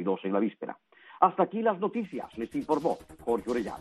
2 en la víspera. Hasta aquí las noticias, les informó Jorge Orellana.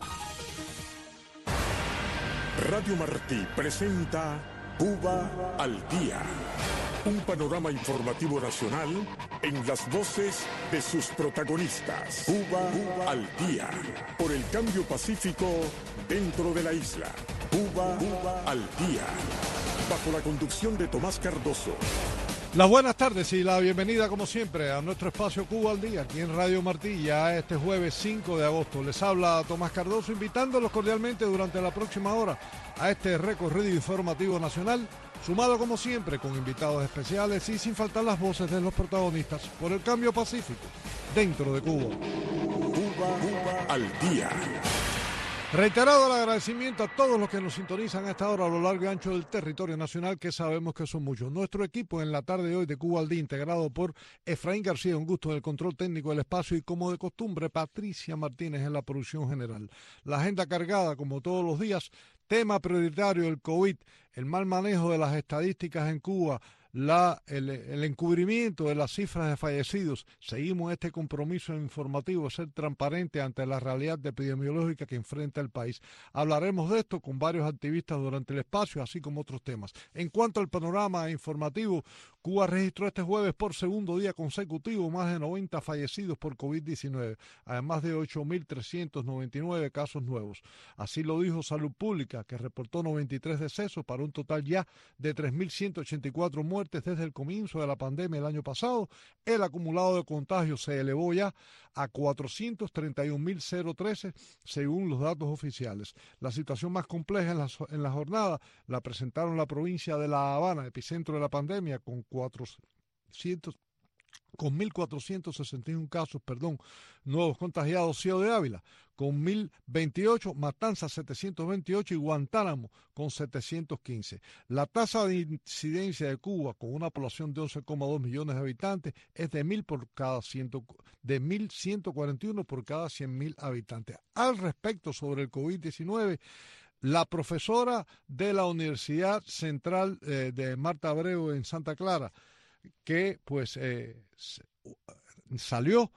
Radio Martí presenta Cuba al Día. Un panorama informativo nacional en las voces de sus protagonistas. Cuba al Día. Por el cambio pacífico dentro de la isla. Cuba al Día. Bajo la conducción de Tomás Cardoso. Las buenas tardes y la bienvenida como siempre a nuestro espacio Cuba al Día, aquí en Radio Martí, ya este jueves 5 de agosto. Les habla Tomás Cardoso, invitándolos cordialmente durante la próxima hora a este recorrido informativo nacional, sumado como siempre con invitados especiales y sin faltar las voces de los protagonistas por el cambio pacífico dentro de Cuba. Cuba al Día. Reiterado el agradecimiento a todos los que nos sintonizan a esta hora a lo largo y ancho del territorio nacional, que sabemos que son muchos. Nuestro equipo en la tarde de hoy de Cuba al Día, integrado por Efraín García, un gusto en el control técnico del espacio, y como de costumbre, Patricia Martínez en la producción general. La agenda cargada, como todos los días, tema prioritario, el COVID, el mal manejo de las estadísticas en Cuba, el encubrimiento de las cifras de fallecidos. Seguimos este compromiso informativo, ser transparente ante la realidad epidemiológica que enfrenta el país. Hablaremos de esto con varios activistas durante el espacio, así como otros temas. En cuanto al panorama informativo, Cuba registró este jueves por segundo día consecutivo más de 90 fallecidos por COVID-19, además de 8.399 casos nuevos. Así lo dijo Salud Pública, que reportó 93 decesos para un total ya de 3.184 muertes desde el comienzo de la pandemia el año pasado. El acumulado de contagios se elevó ya a 431.013 según los datos oficiales. La situación más compleja en la jornada la presentaron la provincia de La Habana, epicentro de la pandemia, con 1.461 casos, nuevos contagiados. Ciego de Ávila con 1.028, Matanzas 728 y Guantánamo con 715. La tasa de incidencia de Cuba, con una población de 11,2 millones de habitantes, es de 1.141 por cada 100.000 habitantes. Al respecto, sobre el COVID-19, la profesora de la Universidad Central de Marta Abreu en Santa Clara, que salió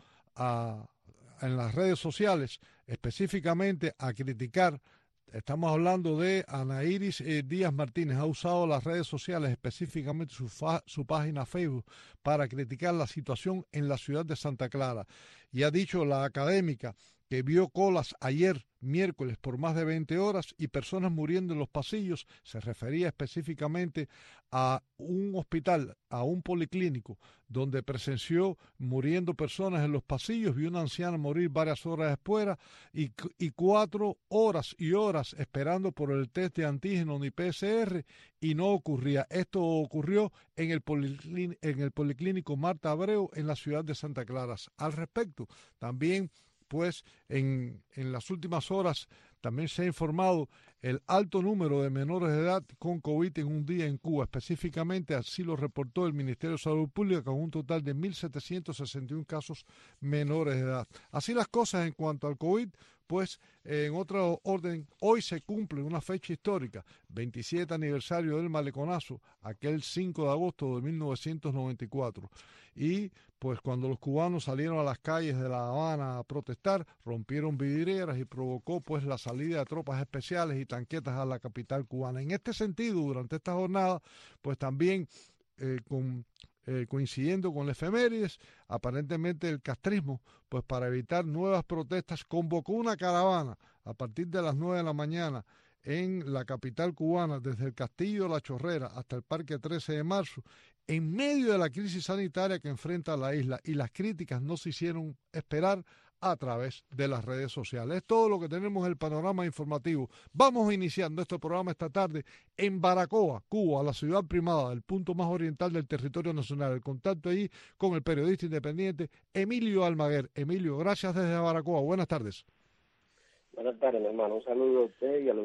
en las redes sociales específicamente a criticar. Estamos hablando de Ana Iris Díaz Martínez. Ha usado las redes sociales, específicamente su página Facebook, para criticar la situación en la ciudad de Santa Clara. Y ha dicho la académica que vio colas ayer, miércoles, por más de 20 horas y personas muriendo en los pasillos. Se refería específicamente a un hospital, a un policlínico, donde presenció muriendo personas en los pasillos. Vio una anciana morir varias horas después y 4 horas y horas esperando por el test de antígeno ni PCR, y no ocurría. Esto ocurrió en el policlínico Marta Abreu en la ciudad de Santa Clara. Al respecto, también en las últimas horas también se ha informado el alto número de menores de edad con COVID en un día en Cuba. Específicamente, así lo reportó el Ministerio de Salud Pública, con un total de 1.761 casos menores de edad. Así las cosas en cuanto al COVID. En otro orden, hoy se cumple una fecha histórica, 27 aniversario del Maleconazo, aquel 5 de agosto de 1994. Y cuando los cubanos salieron a las calles de La Habana a protestar, rompieron vidrieras y provocó la salida de tropas especiales y tanquetas a la capital cubana. En este sentido, durante esta jornada, también coincidiendo con las efemérides, aparentemente el castrismo, para evitar nuevas protestas, convocó una caravana a partir de las 9 de la mañana en la capital cubana, desde el Castillo de la Chorrera hasta el Parque 13 de Marzo, en medio de la crisis sanitaria que enfrenta la isla, y las críticas no se hicieron esperar a través de las redes sociales. Es todo lo que tenemos en el panorama informativo. Vamos iniciando este programa esta tarde en Baracoa, Cuba, la ciudad primada, el punto más oriental del territorio nacional. El contacto allí con el periodista independiente Emilio Almaguer. Emilio, gracias desde Baracoa. Buenas tardes. Buenas tardes, mi hermano. Un saludo a usted y a la audiencia.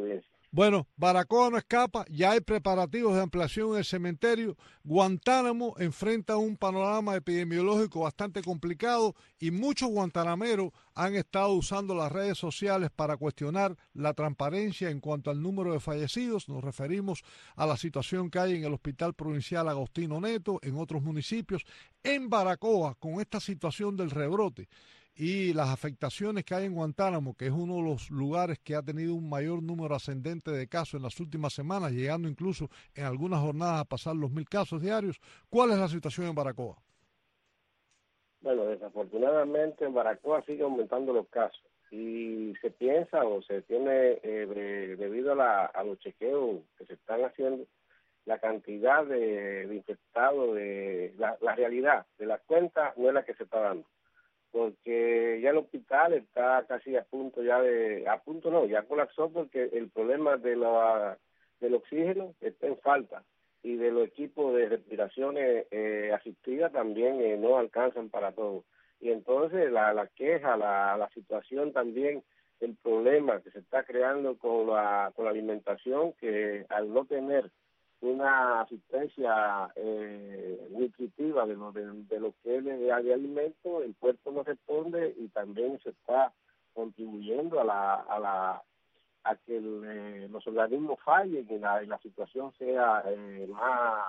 Bueno, Baracoa no escapa, ya hay preparativos de ampliación en el cementerio. Guantánamo enfrenta un panorama epidemiológico bastante complicado y muchos guantanameros han estado usando las redes sociales para cuestionar la transparencia en cuanto al número de fallecidos. Nos referimos a la situación que hay en el Hospital Provincial Agostino Neto, en otros municipios. En Baracoa, con esta situación del rebrote y las afectaciones que hay en Guantánamo, que es uno de los lugares que ha tenido un mayor número ascendente de casos en las últimas semanas, llegando incluso en algunas jornadas a pasar los 1.000 casos diarios. ¿Cuál es la situación en Baracoa? Bueno, desafortunadamente en Baracoa sigue aumentando los casos y se piensa o se tiene, debido a los chequeos que se están haciendo, la cantidad de infectados, la realidad de la cuenta no es la que se está dando, porque ya el hospital está casi a punto ya colapsó, porque el problema del oxígeno está en falta y de los equipos de respiraciones asistidas también no alcanzan para todo. Y entonces la queja, la situación también, el problema que se está creando con la alimentación, que al no tener una asistencia nutritiva de lo que es de alimento, el cuerpo no responde y también se está contribuyendo a que los organismos fallen y la situación sea más,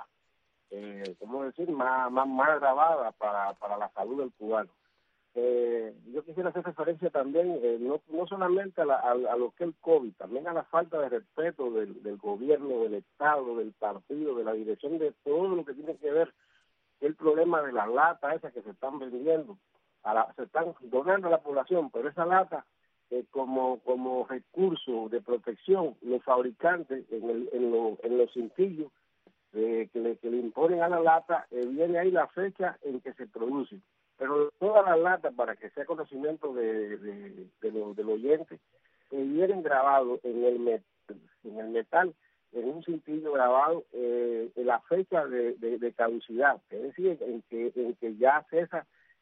más agravada para la salud del cubano. Yo quisiera hacer referencia también, no solamente a lo que es el COVID, también a la falta de respeto del gobierno, del Estado, del partido, de la dirección, de todo lo que tiene que ver el problema de las latas esas que se están vendiendo, se están donando a la población, pero esa lata, como recurso de protección, los fabricantes en los cintillos que le imponen a la lata, viene ahí la fecha en que se produce. Pero todas las latas, para que sea conocimiento del oyente, vienen grabados en el metal, en un cintillo grabado, en la fecha de caducidad, es decir, en que ya cesa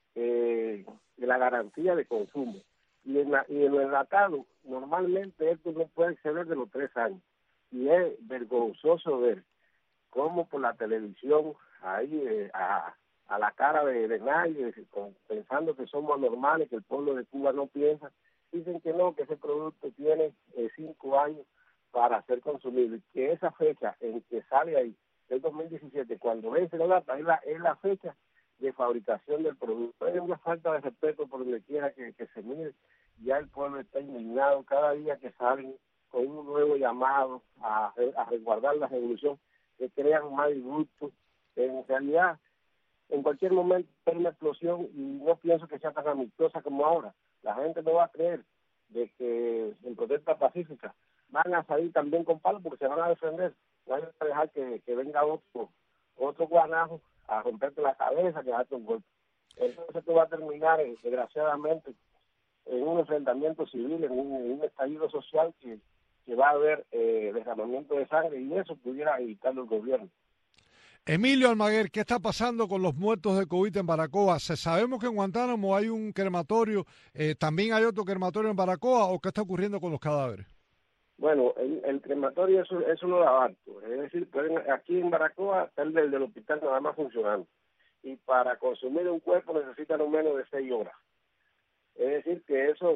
la garantía de consumo. Y en lo enlatado, normalmente esto no puede exceder de los 3 años. Y es vergonzoso ver cómo por la televisión, ahí a la cara de nadie, pensando que somos anormales, que el pueblo de Cuba no piensa, dicen que no, que ese producto tiene 5 años para ser consumido, y que esa fecha en que sale ahí, el 2017, cuando vence la data, es la fecha de fabricación del producto. Es una falta de respeto por donde quiera que se mire. Ya el pueblo está indignado cada día que salen con un nuevo llamado a resguardar la revolución, que crean más disgusto. En realidad, en cualquier momento hay una explosión y no pienso que sea tan amistosa como ahora. La gente no va a creer de que en protesta pacífica van a salir también con palos, porque se van a defender. No hay que dejar que venga otro guanajo a romperte la cabeza, que darte un golpe. Entonces esto va a terminar, desgraciadamente, en un enfrentamiento civil, en un estallido social que va a haber derramamiento de sangre, y eso pudiera evitarlo el gobierno. Emilio Almaguer, ¿qué está pasando con los muertos de COVID en Baracoa? Sabemos que en Guantánamo hay un crematorio, ¿también hay otro crematorio en Baracoa, o qué está ocurriendo con los cadáveres? Bueno, el crematorio es uno de abasto, es decir, aquí en Baracoa está el del hospital nada más funcionando, y para consumir un cuerpo necesitan no menos de 6 horas. Es decir, que eso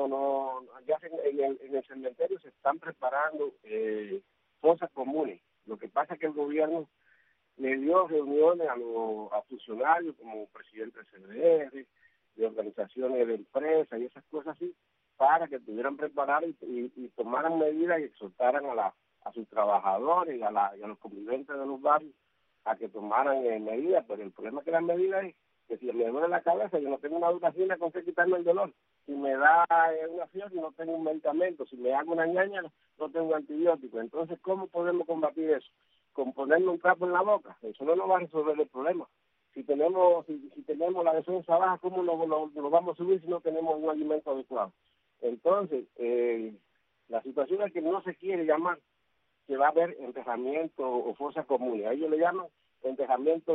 ya en el cementerio se están preparando fosas comunes. Lo que pasa es que el gobierno le dio reuniones a funcionarios como presidente del CDR, de organizaciones de empresas y esas cosas así, para que pudieran preparar y tomaran medidas y exhortaran a sus trabajadores y a los convivientes de los barrios a que tomaran medidas. Pero el problema es que las medidas es que si me duele la cabeza, yo no tengo una duración con qué quitarme el dolor. Si me da una fiebre, no tengo un medicamento. Si me hago una ñaña, no tengo un antibiótico. Entonces, ¿cómo podemos combatir eso? Con ponerle un trapo en la boca. Eso no nos va a resolver el problema. Si tenemos la defensa baja, ¿cómo lo vamos a subir si no tenemos un alimento adecuado? Entonces, la situación es que no se quiere llamar que va a haber enterramiento o fosas comunes. A ellos le llaman enterramiento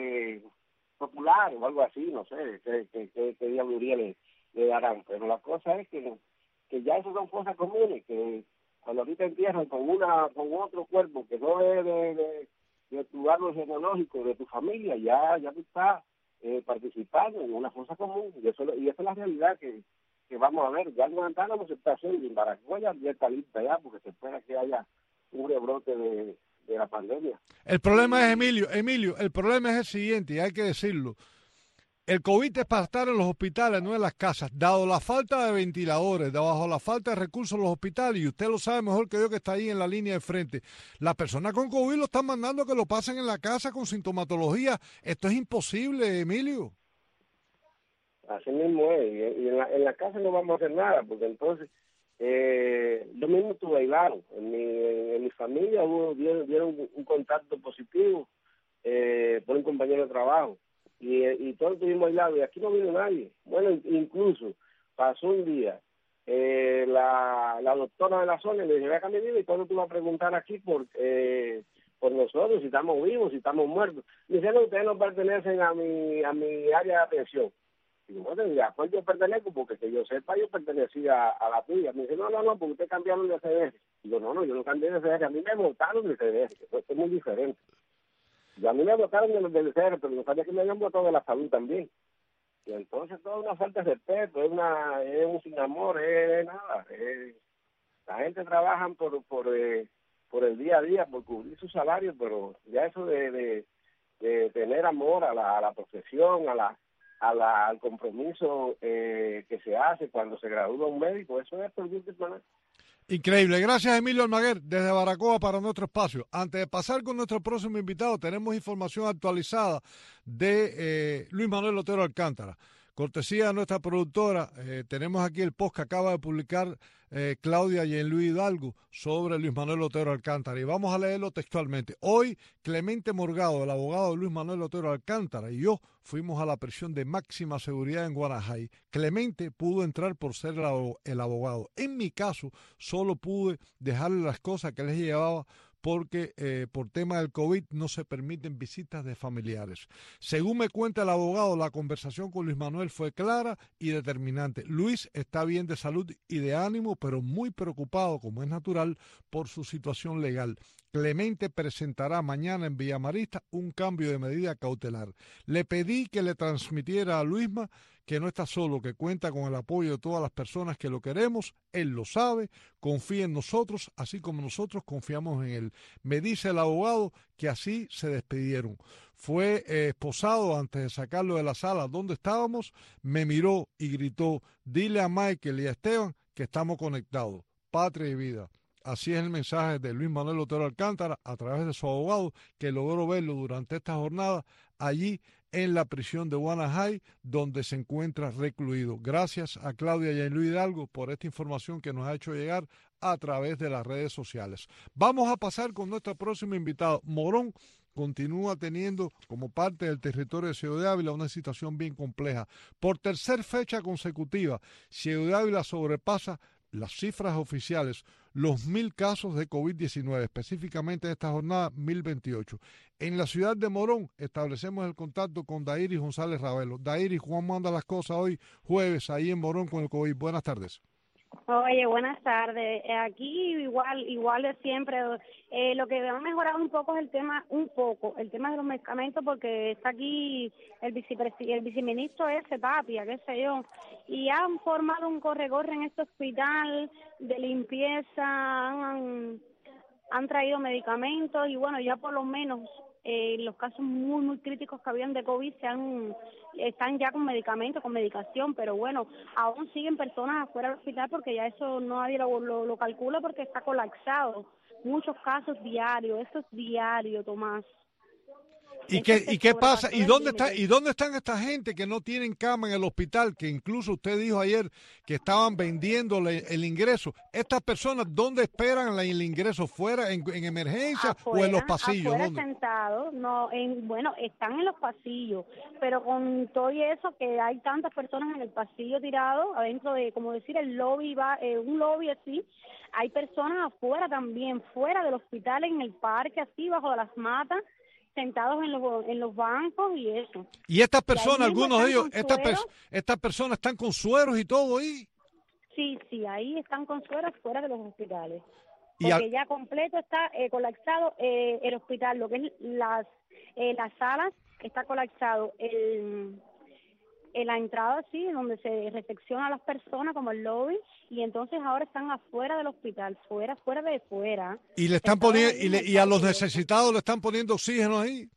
popular o algo así, no sé qué diablería le darán. Pero la cosa es que ya esas son fosas comunes, que cuando a ti te entierran con otro cuerpo que no es de tu árbol genealógico, de tu familia, ya tú estás participando en una fosa común, y esa es la realidad que vamos a ver. Ya en Guantánamo se está haciendo, y en Baracoa ya está lista ya, porque se espera que haya un rebrote de la pandemia. El problema es, Emilio, el problema es el siguiente, y hay que decirlo. El COVID es para estar en los hospitales, no en las casas, dado la falta de ventiladores, dado la falta de recursos en los hospitales, y usted lo sabe mejor que yo que está ahí en la línea de frente. Las personas con COVID lo están mandando a que lo pasen en la casa con sintomatología. Esto es imposible, Emilio. Así mismo es, y en la casa no vamos a hacer nada, porque entonces yo mismo estuve aislado. En mi familia dieron un contacto positivo por un compañero de trabajo. Y todos estuvimos aislados, y aquí no vino nadie. Bueno, incluso pasó un día, la doctora de la zona le dije, acá mi vida, y cuando tú vas a preguntar aquí por nosotros, si estamos vivos, si estamos muertos. Me dijeron, ustedes no pertenecen a mi área de atención. Y bueno, ¿a cuál yo pertenezco? Porque que yo sepa, yo pertenecía a la tuya. Me dice, no, porque ustedes cambiaron de CDR. Digo, no, yo no cambié de CDR, a mí me votaron de CDR, eso es muy diferente. Y a mí me votaron de los del CDR, pero no sabía que me habían votado de la salud también. Y entonces toda una falta de respeto, es un sin amor, es nada. La gente trabaja por el día a día, por cubrir su salario, pero ya eso de tener amor a la profesión, al compromiso que se hace cuando se gradúa un médico, eso es por gusto. Increíble. Gracias, Emilio Almaguer, desde Baracoa para nuestro espacio. Antes de pasar con nuestro próximo invitado, tenemos información actualizada de Luis Manuel Otero Alcántara. Cortesía de nuestra productora, tenemos aquí el post que acaba de publicar Claudia y Luis Hidalgo sobre Luis Manuel Otero Alcántara, y vamos a leerlo textualmente. Hoy, Clemente Morgado, el abogado de Luis Manuel Otero Alcántara, y yo fuimos a la prisión de máxima seguridad en Guanajay. Clemente pudo entrar por ser el abogado. En mi caso, solo pude dejarle las cosas que les llevaba porque por tema del COVID no se permiten visitas de familiares. Según me cuenta el abogado, la conversación con Luis Manuel fue clara y determinante. Luis está bien de salud y de ánimo, pero muy preocupado, como es natural, por su situación legal. Clemente presentará mañana en Villamarista un cambio de medida cautelar. Le pedí que le transmitiera a Luisma que no está solo, que cuenta con el apoyo de todas las personas que lo queremos. Él lo sabe, confía en nosotros, así como nosotros confiamos en él. Me dice el abogado que así se despidieron. Fue esposado antes de sacarlo de la sala donde estábamos, me miró y gritó, dile a Michael y a Esteban que estamos conectados. Patria y vida. Así es el mensaje de Luis Manuel Otero Alcántara a través de su abogado, que logró verlo durante esta jornada allí en la prisión de Guanajay, donde se encuentra recluido. Gracias a Claudia y a Luis Hidalgo por esta información que nos ha hecho llegar a través de las redes sociales. Vamos a pasar con nuestro próximo invitado. Morón continúa teniendo como parte del territorio de Ciudad de Ávila una situación bien compleja. Por tercera fecha consecutiva, Ciudad de Ávila sobrepasa las cifras oficiales, los 1.000 casos de COVID-19, específicamente en esta jornada 1.028. En la ciudad de Morón establecemos el contacto con Dairis González Ravelo. Dairis, ¿cómo andan las cosas hoy jueves ahí en Morón con el COVID? Buenas tardes. Oye, buenas tardes. Aquí igual de siempre. Lo que ha mejorado un poco es el tema de los medicamentos, porque está aquí el viceministro ese, Tapia, qué sé yo, y han formado un corre-corre en este hospital de limpieza, han traído medicamentos, y bueno, ya por lo menos los casos muy críticos que habían de COVID están ya con medicamentos, con medicación, pero bueno, aún siguen personas afuera del hospital porque ya eso nadie lo calcula porque está colapsado. Muchos casos diarios, eso es diario, Tomás. ¿Y qué pasa? ¿Y dónde están esta gente que no tienen cama en el hospital? Que incluso usted dijo ayer que estaban vendiéndole el ingreso. ¿Estas personas dónde esperan el ingreso? ¿Fuera, en emergencia afuera, o en los pasillos? Afuera sentados, están en los pasillos, pero con todo y eso que hay tantas personas en el pasillo tirado, adentro de, como decir, el lobby, un lobby así, hay personas afuera también, fuera del hospital, en el parque, así, bajo de las matas, sentados en los bancos y eso. Y estas personas, algunos de ellos, estas personas están con sueros y todo ahí. Sí, ahí están con sueros fuera de los hospitales. porque ya completo está colapsado el hospital, lo que es las salas, está colapsado en la entrada, sí, donde se recepciona a las personas, como el lobby, y entonces ahora están afuera del hospital, fuera de fuera. Y le están poniendo, y a los necesitados le están poniendo oxígeno ahí.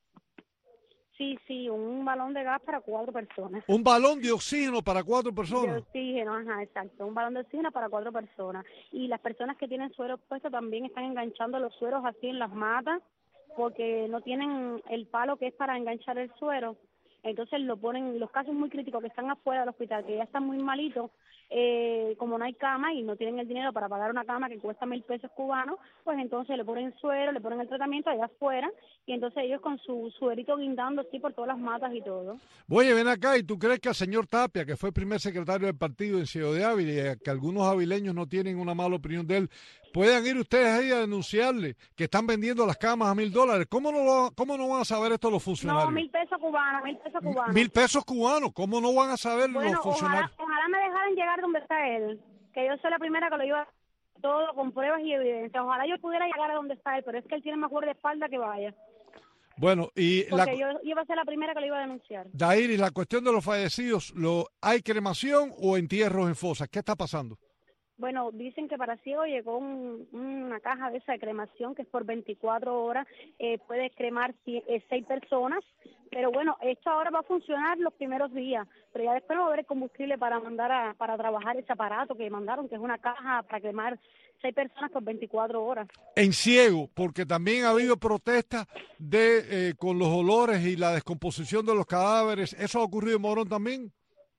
Sí, un balón de gas para 4 personas. Un balón de oxígeno para 4 personas. De oxígeno, ajá, exacto. Un balón de oxígeno para 4 personas. Y las personas que tienen sueros puestos también están enganchando los sueros así en las matas, porque no tienen el palo que es para enganchar el suero. Entonces lo ponen, los casos muy críticos que están afuera del hospital, que ya están muy malitos, como no hay cama y no tienen el dinero para pagar una cama que cuesta 1,000 pesos cubanos, pues entonces le ponen suero, le ponen el tratamiento allá afuera, y entonces ellos con su suerito guindando así por todas las matas y todo. Oye, ven acá, ¿y tú crees que al señor Tapia, que fue el primer secretario del partido en Ciudad de Ávila, y que algunos avileños no tienen una mala opinión de él, puedan ir ustedes ahí a denunciarle que están vendiendo las camas a $1,000? ¿Cómo no van a saber esto los funcionarios? No, 1,000 pesos cubanos, 1,000 pesos cubanos. 1,000 pesos cubanos, ¿cómo no van a saber los funcionarios? Ojalá me dejaran llegar donde está él, que yo soy la primera que lo iba todo con pruebas y evidencias. Ojalá yo pudiera llegar a donde está él, pero es que él tiene más guardaespaldas que vaya. Bueno, porque yo iba a ser la primera que lo iba a denunciar. Dairis, la cuestión de los fallecidos, ¿hay cremación o entierros en fosas? ¿Qué está pasando? Bueno, dicen que para ciego llegó una caja de esa de cremación que es por 24 horas, puede cremar 6 personas, pero bueno, esto ahora va a funcionar los primeros días, pero ya después no va a haber combustible para mandar para trabajar ese aparato que mandaron, que es una caja para cremar 6 personas por 24 horas. En ciego, porque también ha habido protestas con los olores y la descomposición de los cadáveres. ¿Eso ha ocurrido en Morón también?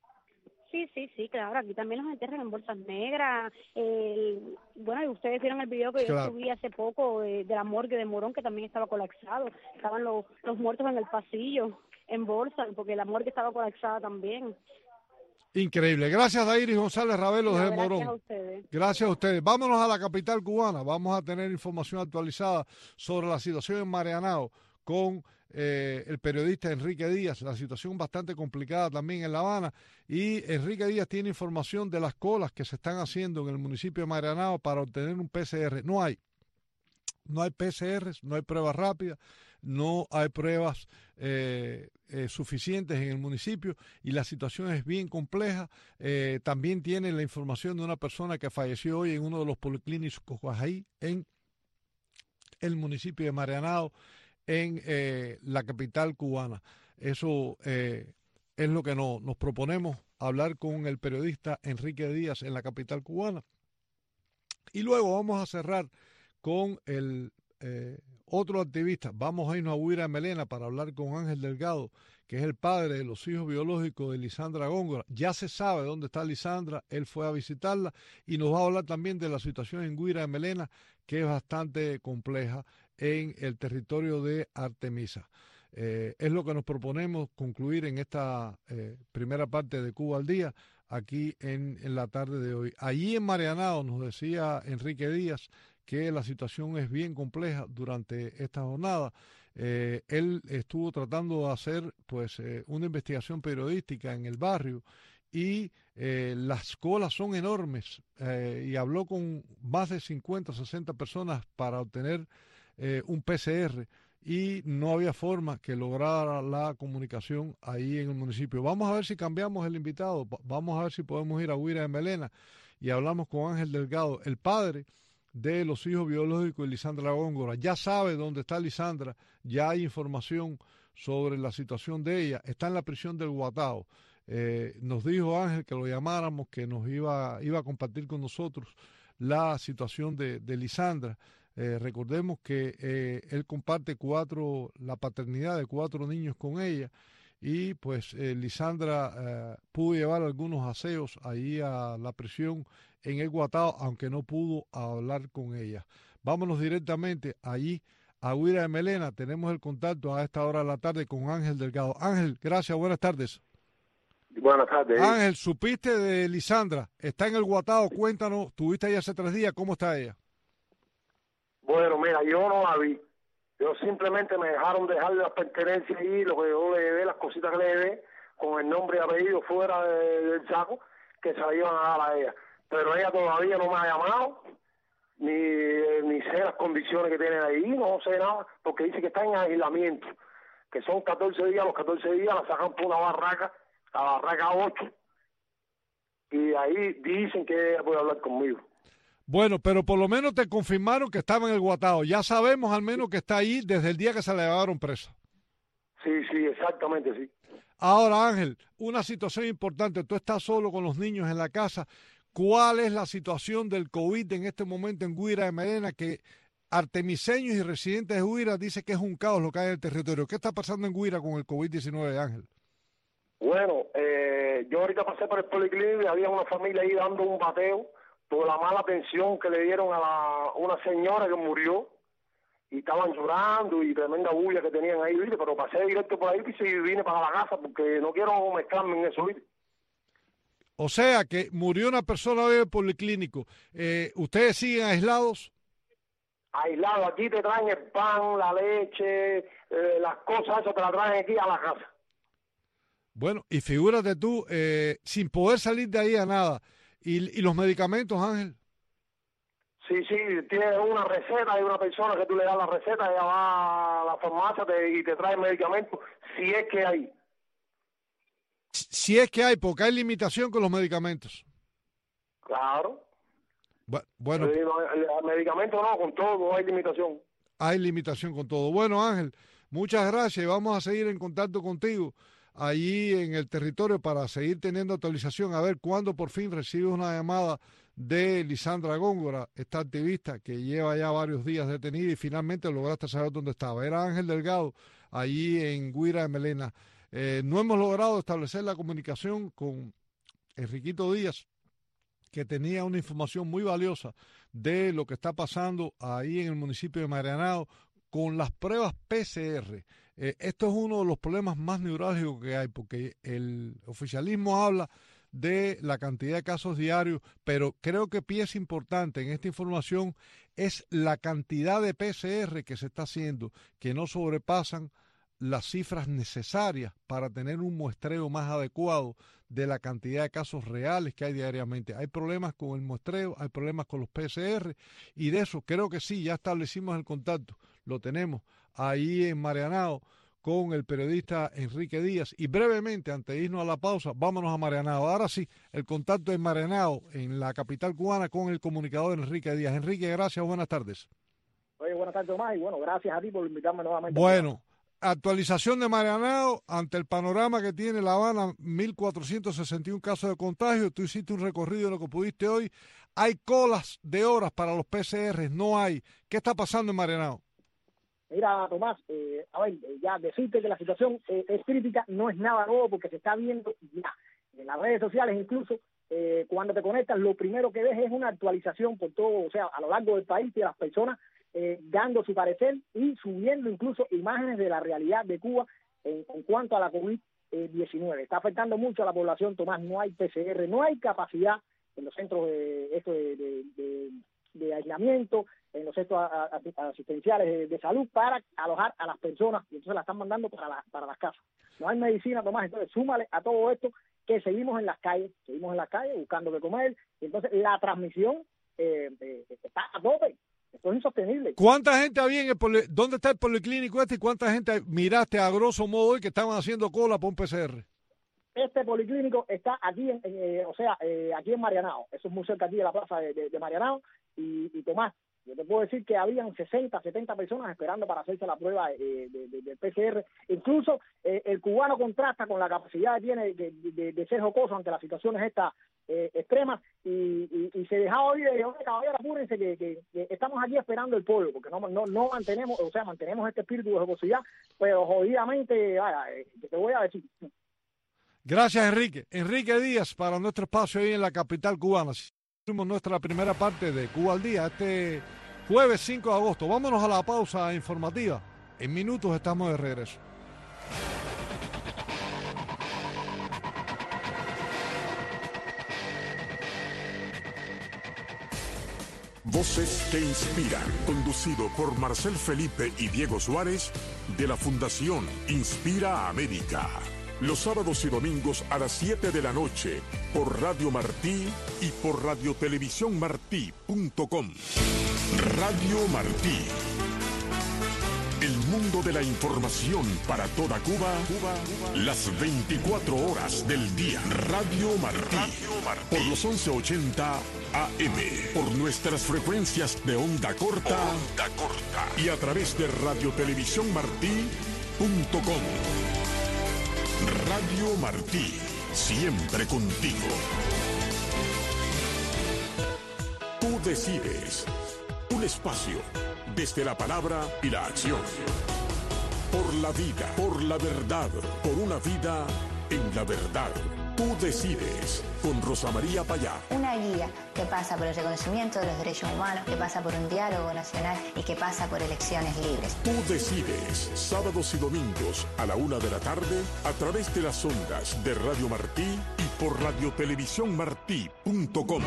Sí, claro, aquí también los entierran en bolsas negras. Bueno, y ustedes vieron el video que yo subí hace poco de la morgue de Morón, que también estaba colapsado. Estaban los muertos en el pasillo, en bolsa, porque la morgue estaba colapsada también. Increíble. Gracias, Dairis González Ravelo desde Morón. Gracias a ustedes. Gracias a ustedes. Vámonos a la capital cubana. Vamos a tener información actualizada sobre la situación en Marianao con el periodista Enrique Díaz. La situación bastante complicada también en La Habana, y Enrique Díaz tiene información de las colas que se están haciendo en el municipio de Marianao para obtener un PCR. No hay PCRs, no hay pruebas rápidas, no hay pruebas suficientes en el municipio, y la situación es bien compleja. También tienen la información de una persona que falleció hoy en uno de los policlínicos ahí en el municipio de Marianao, en la capital cubana. Eso es lo que nos proponemos, hablar con el periodista Enrique Díaz en la capital cubana. Y luego vamos a cerrar con el otro activista. Vamos a irnos a Guira de Melena para hablar con Ángel Delgado, que es el padre de los hijos biológicos de Lisandra Góngora. Ya se sabe dónde está Lisandra, él fue a visitarla, y nos va a hablar también de la situación en Guira de Melena, que es bastante compleja en el territorio de Artemisa. Es lo que nos proponemos concluir en esta primera parte de Cuba al Día, aquí en la tarde de hoy. Allí en Marianao nos decía Enrique Díaz que la situación es bien compleja durante esta jornada. Él estuvo tratando de hacer una investigación periodística en el barrio, y las colas son enormes, y habló con más de 50, 60 personas para obtener un PCR, y no había forma que lograra la comunicación ahí en el municipio. Vamos a ver si cambiamos el invitado, vamos a ver si podemos ir a Guira de Melena y hablamos con Ángel Delgado, el padre de los hijos biológicos de Lisandra Góngora. Ya sabe dónde está Lisandra, ya hay información sobre la situación de ella, está en la prisión del Guatao. Nos dijo Ángel que lo llamáramos, que nos iba a compartir con nosotros la situación de Lisandra. Recordemos que él comparte la paternidad de 4 niños con ella, y Lisandra pudo llevar algunos aseos ahí a la prisión en el Guatao, aunque no pudo hablar con ella. Vámonos directamente allí a Guira de Melena. Tenemos el contacto a esta hora de la tarde con Ángel Delgado. Ángel, gracias, buenas tardes. Buenas tardes. Ángel, supiste de Lisandra, está en el Guatao, cuéntanos, tuviste ahí hace 3 días, ¿cómo está ella? Bueno, mira, yo no la vi. Yo simplemente me dejaron dejar las pertenencias ahí, lo que yo le llevé, las cositas que le llevé, con el nombre y apellido fuera del saco, que se la iban a dar a ella. Pero ella todavía no me ha llamado, ni sé las condiciones que tienen ahí, no sé nada, porque dice que están en aislamiento, que son 14 días, los 14 días la sacan por una barraca, la barraca 8, y ahí dicen que ella puede hablar conmigo. Bueno, pero por lo menos te confirmaron que estaba en el Guatao. Ya sabemos al menos que está ahí desde el día que se la llevaron presa. Sí, exactamente, sí. Ahora, Ángel, una situación importante. Tú estás solo con los niños en la casa. ¿Cuál es la situación del COVID en este momento en Guira de Melena? Que artemiseños y residentes de Guira dicen que es un caos lo que hay en el territorio. ¿Qué está pasando en Guira con el COVID-19, Ángel? Bueno, yo ahorita pasé por el policlínico y había una familia ahí dando un bateo por la mala atención que le dieron a una señora que murió, y estaban llorando y tremenda bulla que tenían ahí, ¿viste? Pero pasé directo por ahí y vine para la casa porque no quiero mezclarme en eso, ¿viste? O sea que murió una persona hoy en el policlínico. ¿Ustedes siguen aislados? Aislados. Aquí te traen el pan, la leche, las cosas, eso te las traen aquí a la casa. Bueno, y figúrate tú, sin poder salir de ahí a nada. ¿Y los medicamentos, Ángel? Sí, tienes una receta, hay una persona que tú le das la receta, ella va a la farmacia y te trae medicamentos, si es que hay. Si es que hay, porque hay limitación con los medicamentos. Claro. Bueno. El medicamento no, con todo hay limitación. Hay limitación con todo. Bueno, Ángel, muchas gracias y vamos a seguir en contacto contigo allí en el territorio para seguir teniendo actualización, a ver cuándo por fin recibes una llamada de Lisandra Góngora, esta activista que lleva ya varios días detenida y finalmente lograste saber dónde estaba. Era Ángel Delgado, allí en Guira de Melena. No hemos logrado establecer la comunicación con Enriquito Díaz, que tenía una información muy valiosa de lo que está pasando ahí en el municipio de Marianao con las pruebas PCR. Esto es uno de los problemas más neurálgicos que hay, porque el oficialismo habla de la cantidad de casos diarios, pero creo que pieza importante en esta información es la cantidad de PCR que se está haciendo, que no sobrepasan las cifras necesarias para tener un muestreo más adecuado de la cantidad de casos reales que hay diariamente. Hay problemas con el muestreo, hay problemas con los PCR, y de eso creo que sí, ya establecimos el contacto, lo tenemos ahí en Marianao con el periodista Enrique Díaz, y brevemente, antes de irnos a la pausa, vámonos a Marianao. Ahora sí, el contacto en Marianao, en la capital cubana, con el comunicador Enrique Díaz. Enrique, gracias, buenas tardes. Oye, buenas tardes, Tomás, y bueno, gracias a ti por invitarme nuevamente. Bueno, actualización de Marianao ante el panorama que tiene La Habana, 1.461 casos de contagio. Tú hiciste un recorrido de lo que pudiste hoy. Hay colas de horas para los PCR, no hay. ¿Qué está pasando en Marianao? Mira, Tomás, ya decirte que la situación es crítica no es nada nuevo porque se está viendo ya en las redes sociales, incluso cuando te conectas, lo primero que ves es una actualización por todo, o sea, a lo largo del país, de las personas dando su parecer y subiendo incluso imágenes de la realidad de Cuba en cuanto a la COVID-19. Está afectando mucho a la población, Tomás, no hay PCR, no hay capacidad en los centros de aislamiento, en los centros asistenciales de salud para alojar a las personas, y entonces las están mandando para las casas. No hay medicina, Tomás, entonces súmale a todo esto que seguimos en las calles buscando qué comer, y entonces la transmisión está a tope. Esto es insostenible. ¿Cuánta gente había dónde está el policlínico y cuánta gente miraste a grosso modo hoy que estaban haciendo cola para un PCR? Este policlínico está aquí, aquí en Marianao. Eso es muy cerca aquí de la plaza de Marianao. Y Tomás, yo te puedo decir que habían 60, 70 personas esperando para hacerse la prueba del PCR. Incluso el cubano contrasta con la capacidad que tiene de ser jocoso ante las situaciones estas extremas y se dejaba oír de caballero, apúrense que estamos aquí esperando el pollo, porque no mantenemos este espíritu de jocosidad, pero jodidamente, te voy a decir. Gracias, Enrique. Enrique Díaz para nuestro espacio ahí en la capital cubana. Hicimos nuestra primera parte de Cuba al Día este jueves 5 de agosto. Vámonos a la pausa informativa. En minutos estamos de regreso. Voces que inspiran, conducido por Marcel Felipe y Diego Suárez, de la Fundación Inspira América. Los sábados y domingos a las 7 de la noche, por Radio Martí y por radiotelevisiónmartí.com. Radio Martí. El mundo de la información para toda Cuba, las 24 horas del día. Radio Martí. Por los 1180 AM. Por nuestras frecuencias de onda corta. Y a través de radiotelevisiónmartí.com. Radio Martí. Siempre contigo. Tú decides. Un espacio desde la palabra y la acción. Por la vida, por la verdad, por una vida en la verdad. Tú decides, con Rosa María Payá. Una guía que pasa por el reconocimiento de los derechos humanos, que pasa por un diálogo nacional y que pasa por elecciones libres. Tú decides, sábados y domingos a la 1 de la tarde, a través de las ondas de Radio Martí y por radiotelevisiónmartí.com.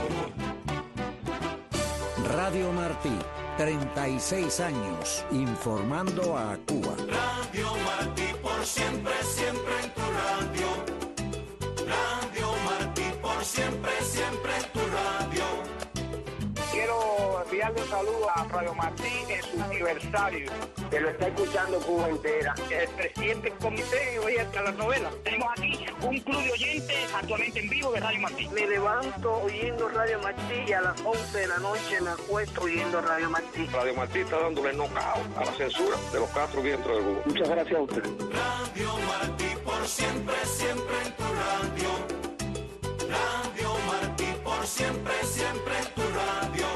Radio Martí, 36 años, informando a Cuba. Radio Martí, por siempre, siempre en tu radio. Radio Martí, por siempre, siempre en tu radio. Quiero enviarle un saludo a Radio Martí en su aniversario. Que lo está escuchando Cuba entera. El presidente del comité hoy hasta las novelas. Tenemos aquí un club de oyentes actualmente en vivo de Radio Martí. Me levanto oyendo Radio Martí y a las 11 de la noche me acuesto oyendo Radio Martí. Radio Martí está dándole knockout a la censura de los 4 vientos del Cuba. Muchas gracias a usted. Radio Martí, por siempre, siempre en tu radio. Radio Martí, por siempre, siempre en tu radio.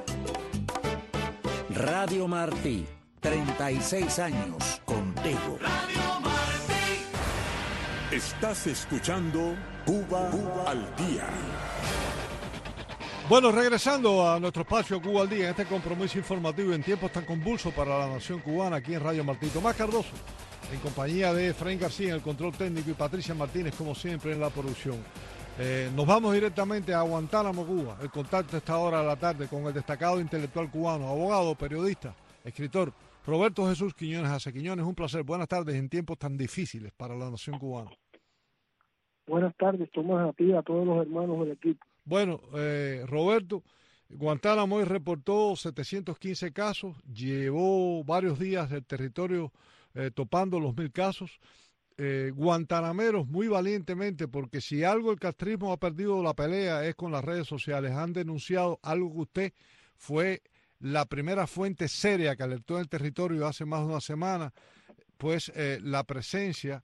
Radio Martí, 36 años contigo. Radio Martí. Estás escuchando Cuba al Día. Bueno, regresando a nuestro espacio Cuba al Día, en este compromiso informativo en tiempos tan convulsos para la nación cubana, aquí en Radio Martí. Tomás Cardoso, en compañía de Efraín García en el control técnico y Patricia Martínez, como siempre, en la producción. Nos vamos directamente a Guantánamo, Cuba. El contacto a esta hora de la tarde con el destacado intelectual cubano, abogado, periodista, escritor, Roberto Jesús Quiñones Ace. Quiñones, un placer. Buenas tardes en tiempos tan difíciles para la nación cubana. Buenas tardes, Tomás, a ti, a todos los hermanos del equipo. Bueno, Roberto, Guantánamo hoy reportó 715 casos, llevó varios días el territorio topando los 1000 casos. Guantanameros muy valientemente, porque si algo el castrismo ha perdido la pelea es con las redes sociales. Han denunciado algo que usted fue la primera fuente seria que alertó en el territorio hace más de una semana, pues la presencia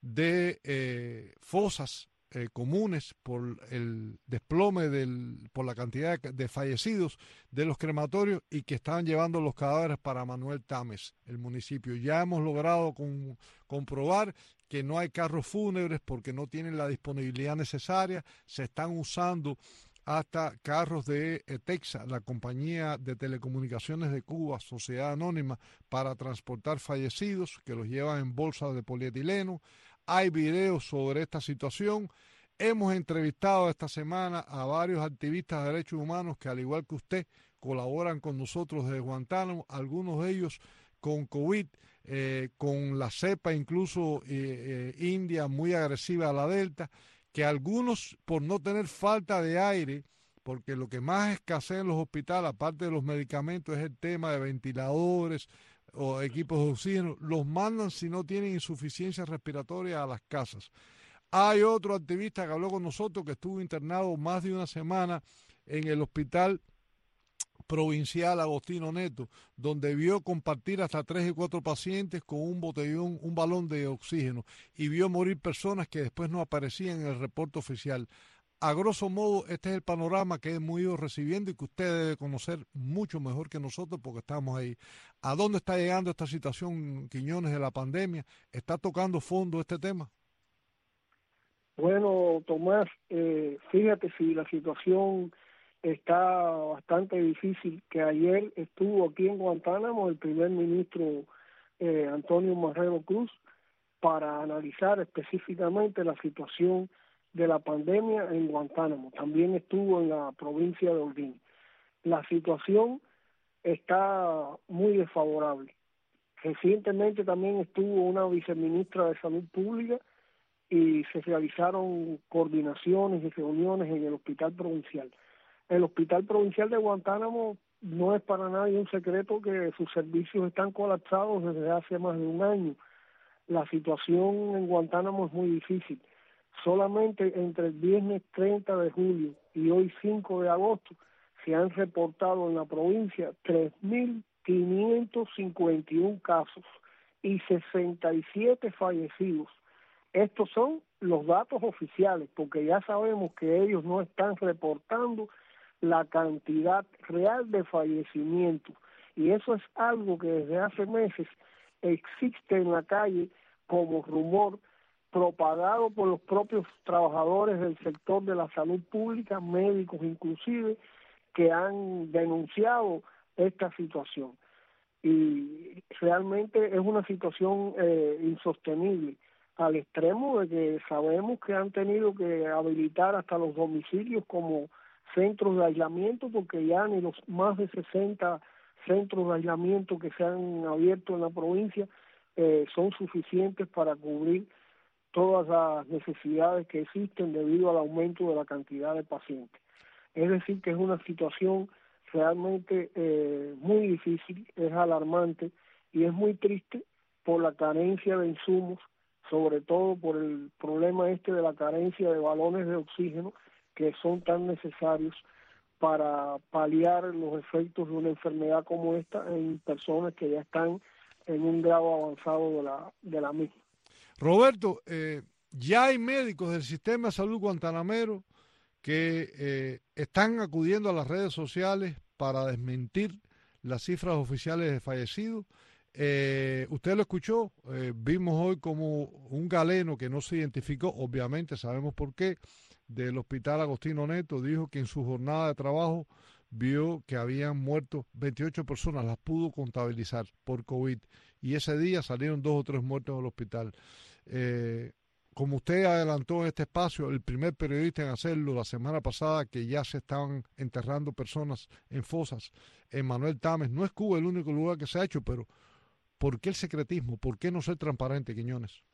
de fosas comunes por el desplome por la cantidad de fallecidos de los crematorios y que estaban llevando los cadáveres para Manuel Tames, el municipio. Ya hemos logrado comprobar que no hay carros fúnebres porque no tienen la disponibilidad necesaria. Se están usando hasta carros de Texas, la compañía de telecomunicaciones de Cuba, Sociedad Anónima, para transportar fallecidos que los llevan en bolsas de polietileno. Hay videos sobre esta situación. Hemos entrevistado esta semana a varios activistas de derechos humanos que, al igual que usted, colaboran con nosotros desde Guantánamo, algunos de ellos con COVID, con la cepa incluso india muy agresiva a la Delta, que algunos, por no tener falta de aire, porque lo que más escasea en los hospitales, aparte de los medicamentos, es el tema de ventiladores o equipos de oxígeno, los mandan si no tienen insuficiencia respiratoria a las casas. Hay otro activista que habló con nosotros que estuvo internado más de una semana en el hospital provincial Agostino Neto, donde vio compartir hasta 3 y 4 pacientes con un botellón, un balón de oxígeno, y vio morir personas que después no aparecían en el reporte oficial. A grosso modo, este es el panorama que hemos ido recibiendo y que usted debe conocer mucho mejor que nosotros porque estamos ahí. ¿A dónde está llegando esta situación, Quiñones, de la pandemia? ¿Está tocando fondo este tema? Bueno, Tomás, fíjate si la situación está bastante difícil, que ayer estuvo aquí en Guantánamo el primer ministro Antonio Marrero Cruz para analizar específicamente la situación de la pandemia en Guantánamo. También estuvo en la provincia de Holguín. La situación está muy desfavorable. Recientemente también estuvo una viceministra de Salud Pública y se realizaron coordinaciones y reuniones en el hospital provincial. El hospital provincial de Guantánamo no es para nadie un secreto que sus servicios están colapsados desde hace más de un año. La situación en Guantánamo es muy difícil. Solamente entre el viernes 30 de julio y hoy 5 de agosto se han reportado en la provincia 3.551 casos y 67 fallecidos. Estos son los datos oficiales, porque ya sabemos que ellos no están reportando la cantidad real de fallecimientos. Y eso es algo que desde hace meses existe en la calle como rumor propagado por los propios trabajadores del sector de la salud pública, médicos inclusive, que han denunciado esta situación. Y realmente es una situación insostenible, al extremo de que sabemos que han tenido que habilitar hasta los domicilios como centros de aislamiento, porque ya ni los más de 60 centros de aislamiento que se han abierto en la provincia son suficientes para cubrir todas las necesidades que existen debido al aumento de la cantidad de pacientes. Es decir, que es una situación realmente muy difícil, es alarmante y es muy triste por la carencia de insumos, sobre todo por el problema de la carencia de balones de oxígeno que son tan necesarios para paliar los efectos de una enfermedad como esta en personas que ya están en un grado avanzado de la misma. Roberto, ya hay médicos del sistema de salud guantanamero que están acudiendo a las redes sociales para desmentir las cifras oficiales de fallecidos. Usted lo escuchó, vimos hoy como un galeno que no se identificó, obviamente sabemos por qué, del Hospital Agostino Neto, dijo que en su jornada de trabajo vio que habían muerto 28 personas, las pudo contabilizar por COVID, y ese día salieron 2 o 3 muertos del hospital. Como usted adelantó en este espacio, el primer periodista en hacerlo la semana pasada, que ya se estaban enterrando personas en fosas, Manuel Tames. No es Cuba el único lugar que se ha hecho, pero ¿por qué el secretismo? ¿Por qué no ser transparente, Quiñones?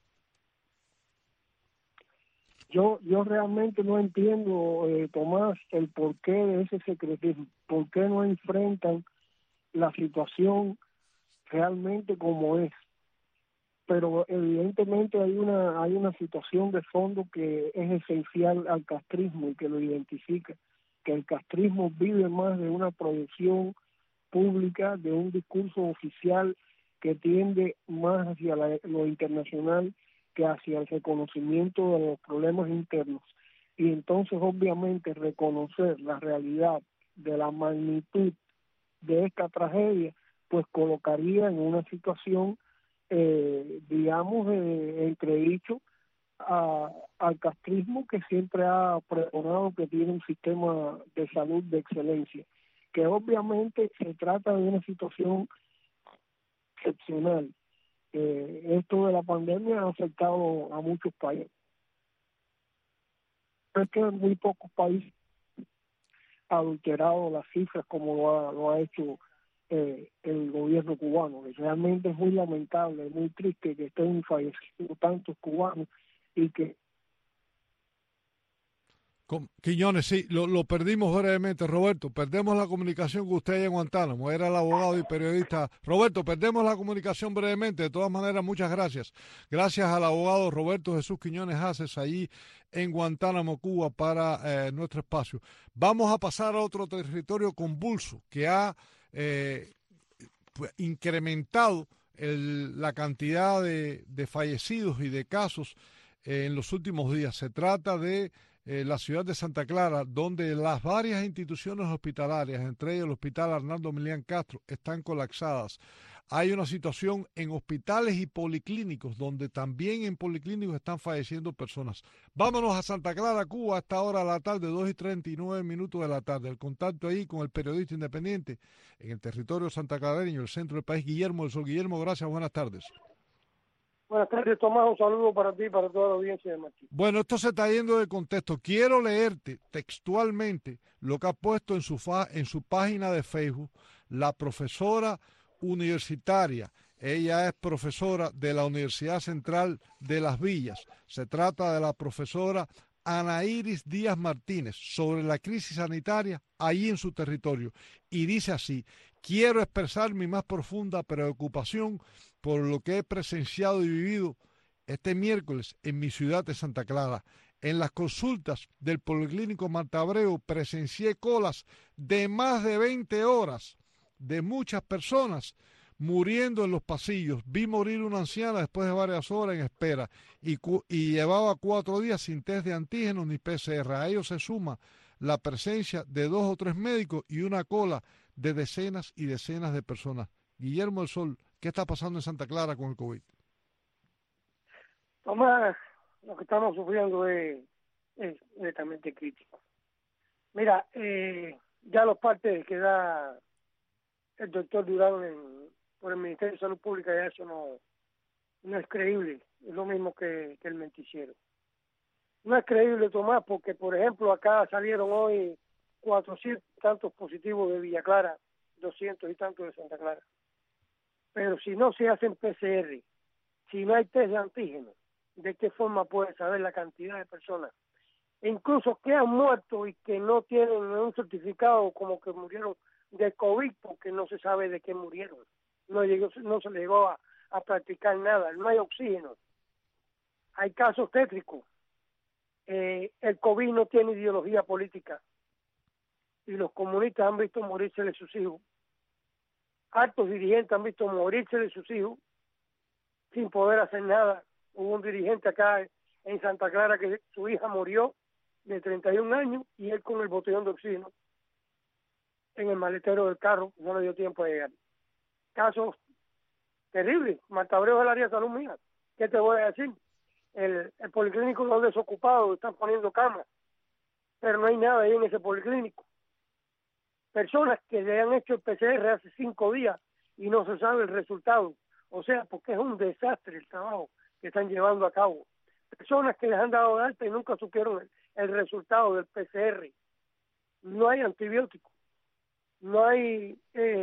Yo realmente no entiendo, Tomás, el porqué de ese secretismo. ¿Por qué no enfrentan la situación realmente como es? Pero evidentemente hay una situación de fondo que es esencial al castrismo y que lo identifica, que el castrismo vive más de una proyección pública, de un discurso oficial que tiende más hacia lo internacional que hacia el reconocimiento de los problemas internos. Y entonces obviamente reconocer la realidad de la magnitud de esta tragedia pues colocaría en una situación digamos entredicho al castrismo, que siempre ha pregonado que tiene un sistema de salud de excelencia, que obviamente se trata de una situación excepcional. Esto de la pandemia ha afectado a muchos países. Es que muy pocos países han adulterado las cifras como lo ha hecho el gobierno cubano. Realmente es muy lamentable, muy triste que estén falleciendo tantos cubanos y que... Quiñones, sí, lo perdimos brevemente, Roberto. Perdemos la comunicación con usted allá en Guantánamo. Era el abogado y periodista. Roberto, perdemos la comunicación brevemente. De todas maneras, muchas gracias. Gracias al abogado Roberto Jesús Quiñones Haces, allí en Guantánamo, Cuba, para nuestro espacio. Vamos a pasar a otro territorio convulso que ha incrementado la cantidad de fallecidos y de casos en los últimos días. Se trata de la ciudad de Santa Clara, donde las varias instituciones hospitalarias, entre ellas el Hospital Arnaldo Milián Castro, están colapsadas. Hay una situación en hospitales y policlínicos, donde también en policlínicos están falleciendo personas. Vámonos a Santa Clara, Cuba, a esta hora de la tarde, 2:39 de la tarde. El contacto ahí con el periodista independiente en el territorio santaclareño, el centro del país, Guillermo del Sol. Guillermo, gracias, buenas tardes. Buenas tardes, Tomás, un saludo para ti y para toda la audiencia de Martín. Bueno, esto se está yendo de contexto. Quiero leerte textualmente lo que ha puesto en su página de Facebook la profesora universitaria. Ella es profesora de la Universidad Central de Las Villas. Se trata de la profesora Ana Iris Díaz Martínez sobre la crisis sanitaria allí en su territorio. Y dice así: quiero expresar mi más profunda preocupación por lo que he presenciado y vivido este miércoles en mi ciudad de Santa Clara. En las consultas del Policlínico Marta Abreu presencié colas de más de 20 horas de muchas personas muriendo en los pasillos. Vi morir una anciana después de varias horas en espera y llevaba 4 días sin test de antígenos ni PCR. A ello se suma la presencia de 2 o 3 médicos y una cola de decenas y decenas de personas. Guillermo del Sol, ¿qué está pasando en Santa Clara con el COVID? Tomás, lo que estamos sufriendo es netamente crítico. Mira, ya los partes que da el doctor Durán por el Ministerio de Salud Pública, ya eso no es creíble. Es lo mismo que el menticiero. No es creíble, Tomás, porque, por ejemplo, acá salieron hoy 400 y tantos positivos de Villa Clara, 200 y tantos de Santa Clara. Pero si no se hacen PCR, si no hay test de antígenos, ¿de qué forma puede saber la cantidad de personas? E incluso que han muerto y que no tienen un certificado como que murieron de COVID, porque no se sabe de qué murieron. No se le llegó a practicar nada, no hay oxígeno. Hay casos tétricos. El COVID no tiene ideología política y los comunistas han visto morirse de sus hijos. Altos dirigentes han visto morirse de sus hijos sin poder hacer nada. Hubo un dirigente acá en Santa Clara que su hija murió de 31 años y él con el botellón de oxígeno en el maletero del carro, no le dio tiempo de llegar. Casos terribles. Marta Abreu es el área de salud mía. ¿Qué te voy a decir? El policlínico lo desocupado, están poniendo camas, pero no hay nada ahí en ese policlínico. Personas que le han hecho el PCR hace 5 días y no se sabe el resultado. O sea, porque es un desastre el trabajo que están llevando a cabo. Personas que les han dado de alta y nunca supieron el resultado del PCR. No hay antibióticos. No hay,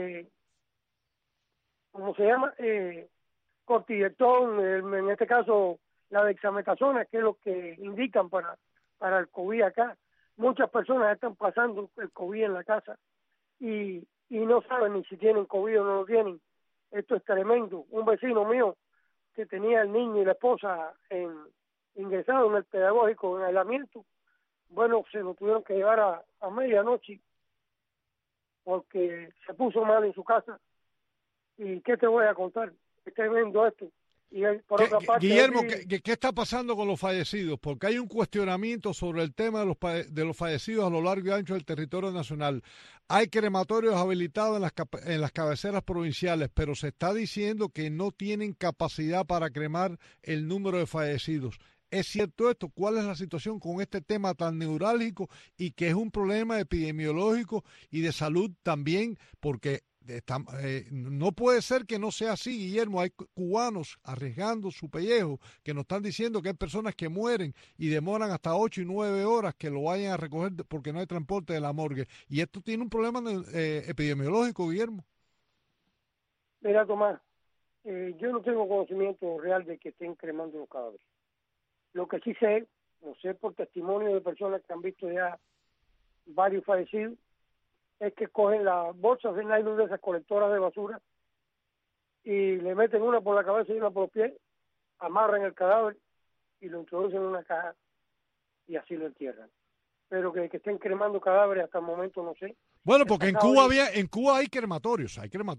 ¿cómo se llama? Cortiletón, en este caso la dexametasona, que es lo que indican para el COVID acá. Muchas personas están pasando el COVID en la casa y no saben ni si tienen COVID o no lo tienen. Esto es tremendo. Un vecino mío que tenía el niño y la esposa ingresado en el pedagógico en aislamiento, bueno, se lo tuvieron que llevar a medianoche porque se puso mal en su casa. ¿Y qué te voy a contar? Es tremendo esto. Y por otra parte, Guillermo, ¿qué está pasando con los fallecidos? Porque hay un cuestionamiento sobre el tema de los fallecidos a lo largo y ancho del territorio nacional. Hay crematorios habilitados en las cabeceras provinciales, pero se está diciendo que no tienen capacidad para cremar el número de fallecidos. ¿Es cierto esto? ¿Cuál es la situación con este tema tan neurálgico y que es un problema epidemiológico y de salud también? Porque no puede ser que no sea así, Guillermo. Hay cubanos arriesgando su pellejo que nos están diciendo que hay personas que mueren y demoran hasta 8 y 9 horas que lo vayan a recoger porque no hay transporte de la morgue. Y esto tiene un problema epidemiológico, Guillermo. Mira, Tomás, yo no tengo conocimiento real de que estén cremando los cadáveres. Lo que sí sé, lo sé por testimonio de personas que han visto ya varios fallecidos, es que cogen las bolsas de nylon de esas colectoras de basura y le meten una por la cabeza y una por los pies, amarran el cadáver y lo introducen en una caja y así lo entierran. Pero que estén cremando cadáveres hasta el momento no sé. Bueno, porque en Cuba hay crematorios,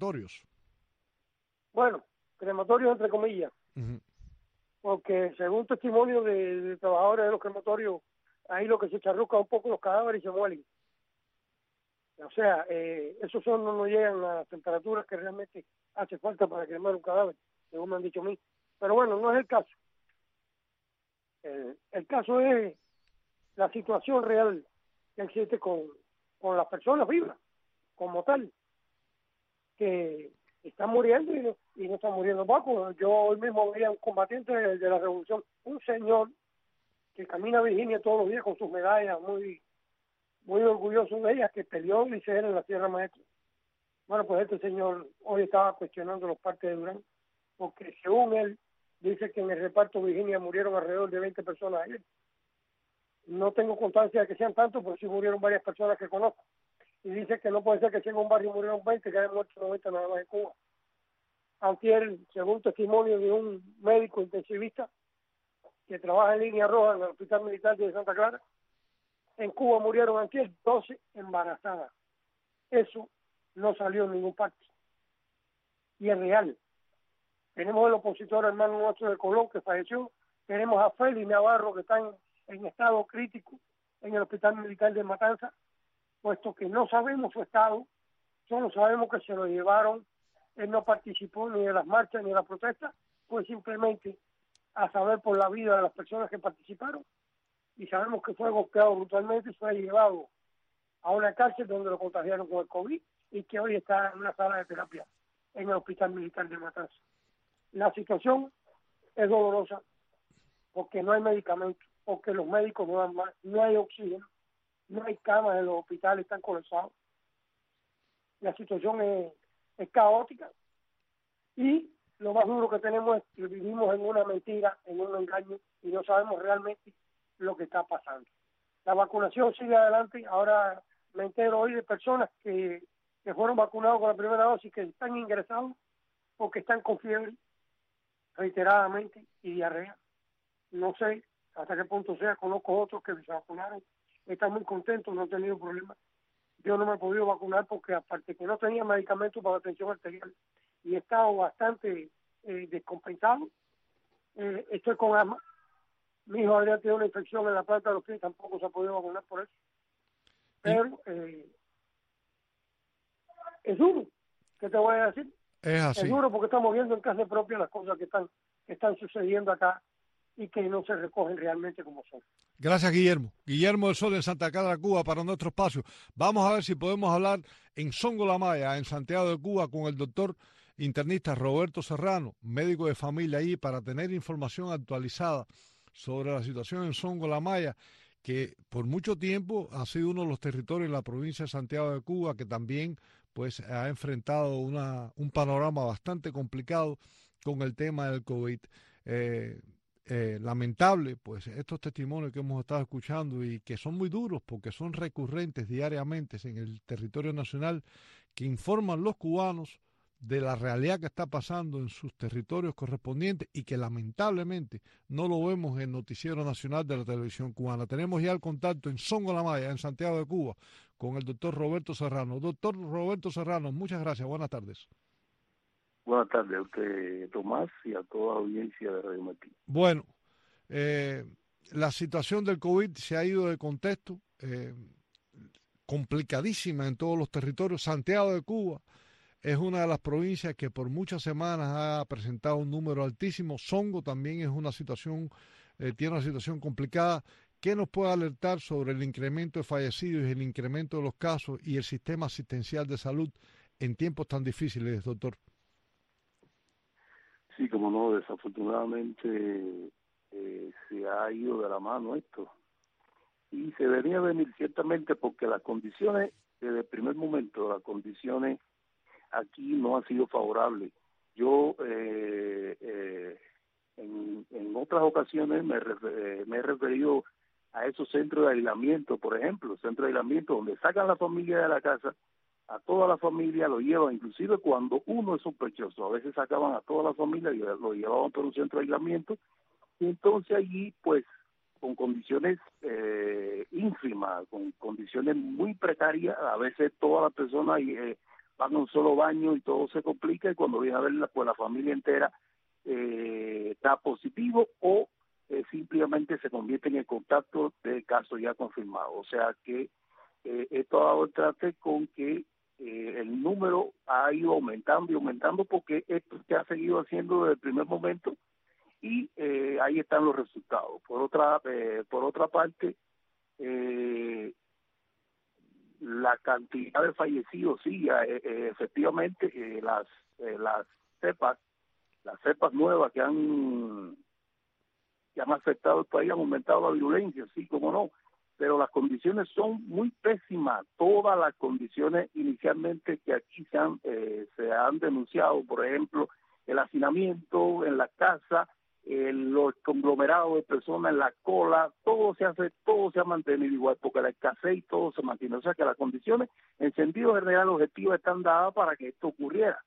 Bueno, crematorios entre comillas. Uh-huh. Porque según testimonio de trabajadores de los crematorios, ahí lo que se charruca un poco los cadáveres y se muelen. O sea, esos no llegan a las temperaturas que realmente hace falta para cremar un cadáver, según me han dicho a mí. Pero bueno, no es el caso. El caso es la situación real que existe con las personas vivas, como tal, que están muriendo y no están muriendo poco. Yo hoy mismo veía un combatiente de la revolución, un señor que camina a Virginia todos los días con sus medallas, muy orgulloso de ellas, que peleó, dice él, en la Sierra Maestra. Bueno, pues este señor hoy estaba cuestionando los partes de Durán, porque según él, dice que en el reparto Virginia murieron alrededor de 20 personas ayer. No tengo constancia de que sean tantos, pero sí murieron varias personas que conozco. Y dice que no puede ser que si en un barrio murieron 20, que hayan muerto 90 nada más en Cuba. Antier, según testimonio de un médico intensivista que trabaja en Línea Roja en el Hospital Militar de Santa Clara, en Cuba murieron antier 12 embarazadas. Eso no salió en ningún parte. Y es real. Tenemos el opositor hermano nuestro de Colón que falleció. Tenemos a Félix Navarro que está en estado crítico en el Hospital Militar de Matanza, puesto que no sabemos su estado, solo sabemos que se lo llevaron. Él no participó ni de las marchas ni de las protestas, fue simplemente a saber por la vida de las personas que participaron, y sabemos que fue golpeado brutalmente y fue llevado a una cárcel donde lo contagiaron con el COVID y que hoy está en una sala de terapia en el Hospital Militar de Matanza. La situación es dolorosa porque no hay medicamentos, porque los médicos no dan más, no hay oxígeno, no hay camas en los hospitales, están colapsados. La situación es caótica y lo más duro que tenemos es que vivimos en una mentira, en un engaño y no sabemos realmente lo que está pasando. La vacunación sigue adelante. Ahora me entero hoy de personas que fueron vacunados con la primera dosis que están ingresados porque están con fiebre reiteradamente y diarrea. No sé hasta qué punto sea, conozco otros que se vacunaron, están muy contentos, no han tenido problemas. Yo no me he podido vacunar porque aparte que no tenía medicamentos para la tensión arterial y he estado bastante descompensado, estoy con asma. Mi hijo habría tenido una infección en la planta de los pies, tampoco se ha podido vacunar por eso. Pero es duro, ¿qué te voy a decir? Es así. Es duro porque estamos viendo en carne propia las cosas que están sucediendo acá y que no se recogen realmente como son. Gracias, Guillermo. Guillermo del Sol en Santa Clara, Cuba, para nuestro espacio. Vamos a ver si podemos hablar en Songo La Maya, en Santiago de Cuba, con el doctor internista Roberto Serrano, médico de familia ahí, para tener información actualizada sobre la situación en Songo La Maya, que por mucho tiempo ha sido uno de los territorios en la provincia de Santiago de Cuba que también pues ha enfrentado un panorama bastante complicado con el tema del COVID. Lamentable, pues estos testimonios que hemos estado escuchando y que son muy duros porque son recurrentes diariamente en el territorio nacional, que informan los cubanos de la realidad que está pasando en sus territorios correspondientes y que lamentablemente no lo vemos en el noticiero nacional de la televisión cubana. Tenemos ya el contacto en Songo La Maya, en Santiago de Cuba, con el doctor Roberto Serrano. Doctor Roberto Serrano, muchas gracias, buenas tardes. Buenas tardes a usted, Tomás, y a toda la audiencia de Radio Martín. Bueno, la situación del COVID se ha ido de contexto, complicadísima en todos los territorios. Santiago de Cuba es una de las provincias que por muchas semanas ha presentado un número altísimo. Songo también es una situación, tiene una situación complicada. ¿Qué nos puede alertar sobre el incremento de fallecidos y el incremento de los casos y el sistema asistencial de salud en tiempos tan difíciles, doctor? Sí, como no, desafortunadamente se ha ido de la mano esto. Y se venía a venir ciertamente porque las condiciones, desde el primer momento, las condiciones aquí no han sido favorables. Yo en otras ocasiones me he referido a esos centros de aislamiento, por ejemplo, centros de aislamiento donde sacan la familia de la casa, a toda la familia lo llevan, inclusive cuando uno es sospechoso, a veces sacaban a toda la familia y lo llevaban por un centro de aislamiento, y entonces allí pues con condiciones ínfimas, con condiciones muy precarias, a veces todas las personas van a un solo baño y todo se complica, y cuando viene a ver pues la familia entera está positivo o simplemente se convierte en el contacto de casos ya confirmados. O sea que esto ha dado el traste con que el número ha ido aumentando y aumentando porque esto se ha seguido haciendo desde el primer momento y ahí están los resultados. Por otra parte, la cantidad de fallecidos, sí, efectivamente las cepas nuevas que han afectado el país han aumentado la virulencia, sí, como no, pero las condiciones son muy pésimas. Todas las condiciones inicialmente que aquí se han denunciado, por ejemplo, el hacinamiento en la casa, los conglomerados de personas en la cola, todo se ha mantenido igual, porque la escasez y todo se mantiene. O sea que las condiciones, en sentido general, objetivas están dadas para que esto ocurriese.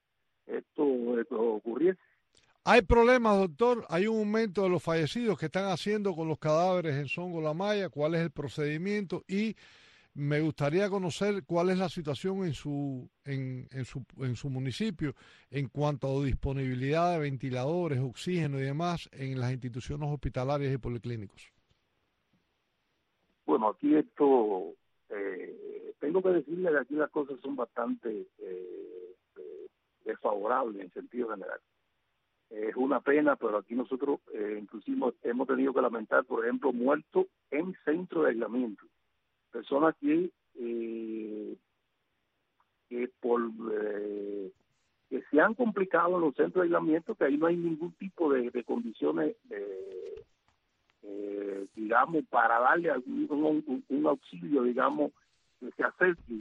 Hay problemas, doctor. Hay un aumento de los fallecidos. ¿Qué están haciendo con los cadáveres en Songo La Maya? ¿Cuál es el procedimiento? Y me gustaría conocer cuál es la situación en su municipio en cuanto a disponibilidad de ventiladores, oxígeno y demás en las instituciones hospitalarias y policlínicos. Bueno, aquí tengo que decirle que aquí las cosas son bastante desfavorables en sentido general. Es una pena, pero aquí nosotros inclusive hemos tenido que lamentar, por ejemplo, muertos en centros de aislamiento. Personas que se han complicado en los centros de aislamiento, que ahí no hay ningún tipo de condiciones, digamos, para darle un auxilio, digamos, que se acerque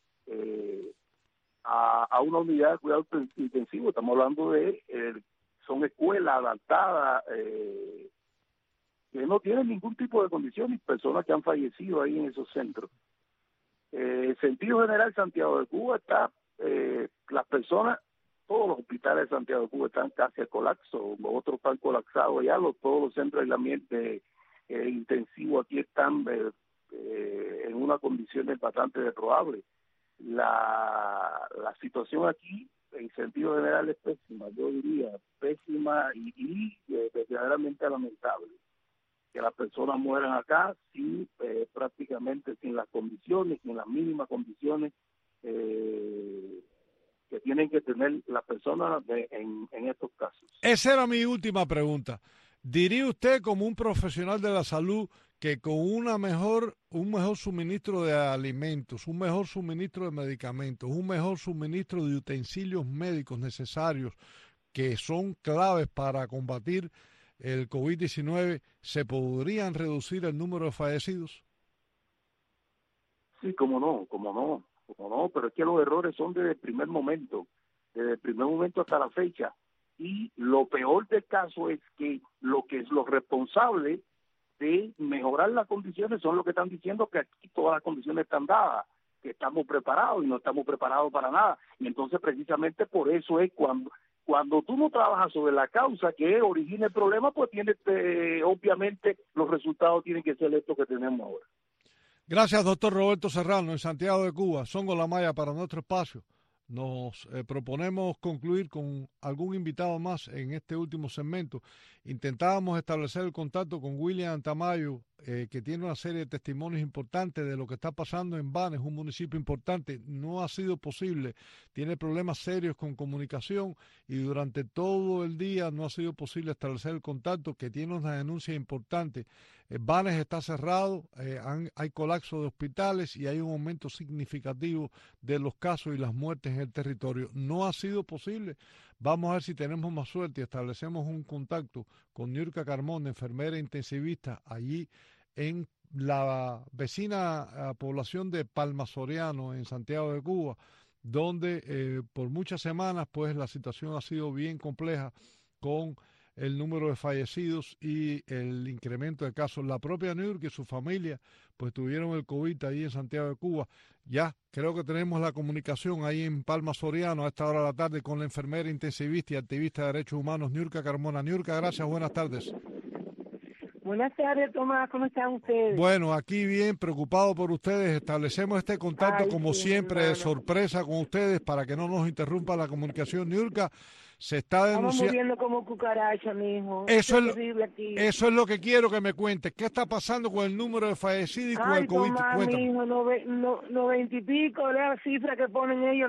a una unidad de cuidado intensivo. Estamos hablando son escuelas adaptadas, que no tienen ningún tipo de condiciones, personas que han fallecido ahí en esos centros. En sentido general, Santiago de Cuba está, las personas, todos los hospitales de Santiago de Cuba están casi a colapso, otros están colapsados ya, todos los centros de aislamiento intensivo aquí están en unas condiciones bastante deplorables. La situación aquí, en sentido general, es pésima, yo diría, pésima y verdaderamente lamentable. Que las personas mueran acá prácticamente sin las condiciones, sin las mínimas condiciones que tienen que tener las personas en estos casos. Esa era mi última pregunta. ¿Diría usted, como un profesional de la salud, que con un mejor suministro de alimentos, un mejor suministro de medicamentos, un mejor suministro de utensilios médicos necesarios que son claves para combatir el COVID-19, se podrían reducir el número de fallecidos? Sí, cómo no, pero es que los errores son desde el primer momento hasta la fecha. Y lo peor del caso es que los responsables de mejorar las condiciones son los que están diciendo que aquí todas las condiciones están dadas, que estamos preparados, y no estamos preparados para nada. Y entonces precisamente por eso es cuando tú no trabajas sobre la causa que origina el problema, pues obviamente los resultados tienen que ser estos que tenemos ahora. Gracias, doctor Roberto Serrano, en Santiago de Cuba. Songo La Maya para nuestro espacio. Nos proponemos concluir con algún invitado más en este último segmento. Intentábamos establecer el contacto con William Tamayo, que tiene una serie de testimonios importantes de lo que está pasando en Banes, un municipio importante. No ha sido posible, tiene problemas serios con comunicación y durante todo el día no ha sido posible establecer el contacto, que tiene una denuncia importante. Banes está cerrado, hay colapso de hospitales y hay un aumento significativo de los casos y las muertes en el territorio. No ha sido posible. Vamos a ver si tenemos más suerte y establecemos un contacto con Niurka Carmona, enfermera intensivista, allí en la vecina población de Palma Soriano, en Santiago de Cuba, donde por muchas semanas pues la situación ha sido bien compleja con el número de fallecidos y el incremento de casos. La propia Niurka y su familia pues tuvieron el COVID ahí en Santiago de Cuba. Ya creo que tenemos la comunicación ahí en Palma Soriano a esta hora de la tarde con la enfermera intensivista y activista de derechos humanos Niurka Carmona. Niurka, gracias, buenas tardes. Buenas tardes, Tomás, ¿cómo están ustedes? Bueno, aquí bien, preocupado por ustedes. Establecemos este contacto como siempre de sorpresa con ustedes para que no nos interrumpa la comunicación. Niurka, se está denunciando. Estamos muriendo como cucaracha, mijo. Eso es lo que quiero que me cuentes. ¿Qué está pasando con el número de fallecidos y con el COVID? Tomás, mijo, 90 y pico, la cifra que ponen ellos,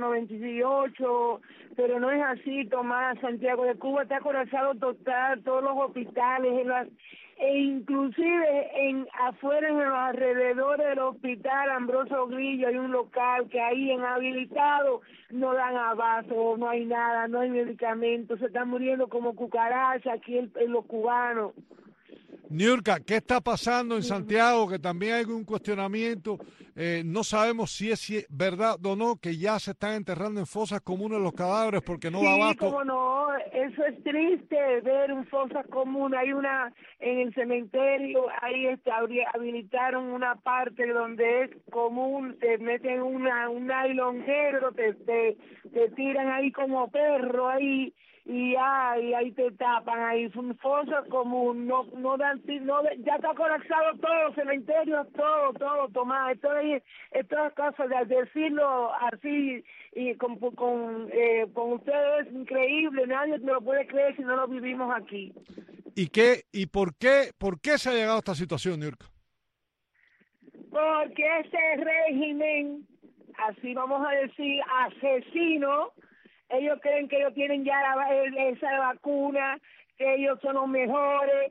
98, pero no es así, Tomás. Santiago de Cuba está colapsado total, todos los hospitales, e inclusive afuera, en los alrededores del hospital Ambroso Grillo, hay un local que ahí en habilitado no dan abasto, no hay nada, no hay medicamentos, se están muriendo como cucarachas aquí en los cubanos. Niurka, ¿qué está pasando en Santiago? Que también hay un cuestionamiento no sabemos si es verdad o no que ya se están enterrando en fosas comunes los cadáveres porque no da abasto. Sí, cómo no, eso es triste ver un fosa común. Hay una en el cementerio, ahí habilitaron una parte donde es común, te meten un nylon negro, te tiran ahí como perro ahí. Y ahí te tapan, ahí es un fosa común, ya está colapsado todo, cementerios, todo, Tomás, esto es cosa de decirlo así y con ustedes es increíble, nadie me lo puede creer si no lo vivimos aquí. ¿Y por qué se ha llegado a esta situación, Niurka? Porque ese régimen, así vamos a decir, asesino. Ellos creen que ellos tienen ya esa vacuna, que ellos son los mejores,